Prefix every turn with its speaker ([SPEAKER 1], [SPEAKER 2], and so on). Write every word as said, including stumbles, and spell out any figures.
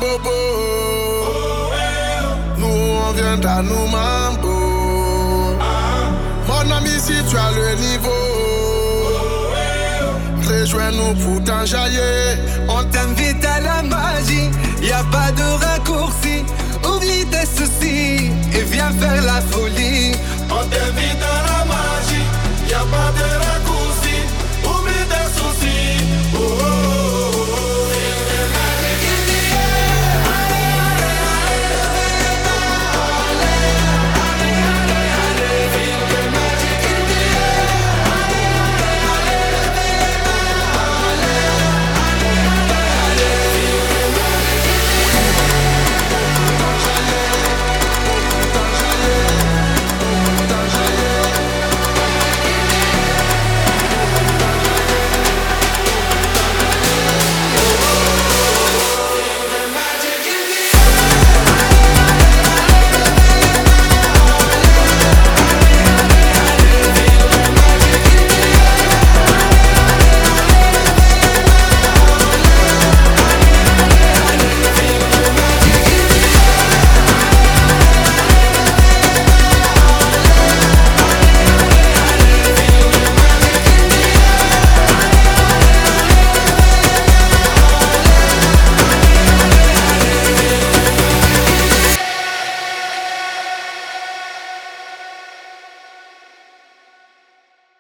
[SPEAKER 1] bobo. Nous on vient à nous mambo. Mon ami si tu as le niveau, rejoins-nous pour t'enjailler.
[SPEAKER 2] On t'invite à la magie, y a pas de raccourci. Oublie tes soucis et viens faire la folie.
[SPEAKER 3] On t'invite à